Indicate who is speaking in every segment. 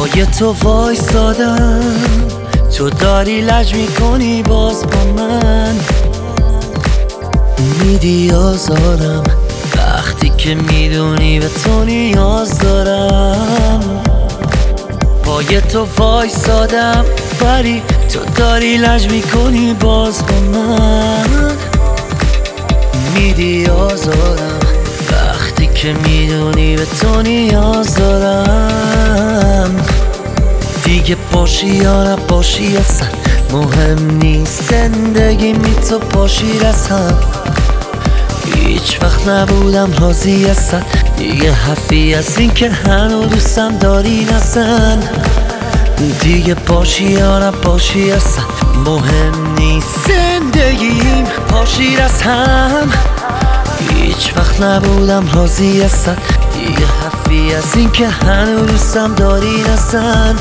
Speaker 1: پای تو وایسادم، تو داری لج میکنی باز با من، میدی آزارم وقتی که میدونی به تو نیاز دارم. پای تو وایسادم ولی تو داری لج میکنی باز با من، میدی آزارم وقتی که میدونی به تو نیاز دارم. دیگه باشی یا نباشی اصلا مهم نیست، زندگی می تو باشی رسم. هیچ وقت نبودم راضی اصلا، دیگه حرفی از این که هنو دوستم داری نزن. دیگه باشی یا نباشی اصلا مهم نیست، زندگیم پاشی رسم. هیچ وقت نبودم راضی اصلا، دیگه حرفی از این که هنو دوستم داری نزن.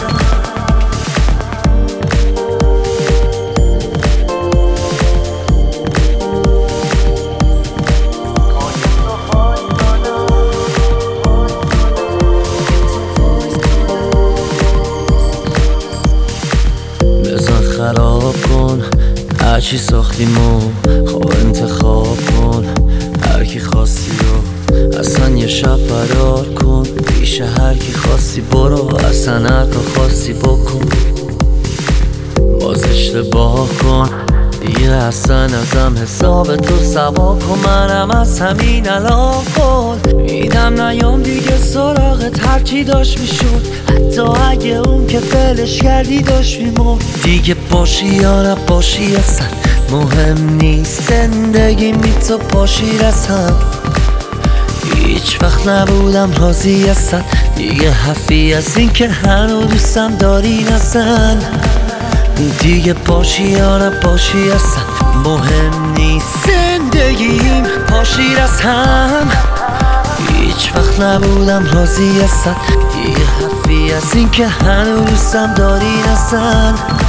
Speaker 1: خراب کن هرچی ساختیمو، خواه انتخاب کن هرکی خواستی رو، اصلا یه شب فرار کن پیش هرکی خواستی برو، اصلا هر کار خواستی بکن. باز اشتباه کن دیگه اصلا ازم حساب تو سوا کن، منم از همین الان کن میدم نیام دیگه سراغت، هرچی داشت میشد حتی اگه اون که فلش کردی داشت میمون. دیگه باشی یا نباشی اصلا مهم نیست، زندگی می تو باشی رسم. هیچ وقت نبودم راضی اصلا، دیگه حرفی از این که هنو دوستم داری نزن. دیگه باشی یا نباشی اصلا مهم نیست، زندگیم پاشی رسم. هیچ وقت نبودم راضی اصلا، دیگه حرفی از این که هنو دوستم داری نزن.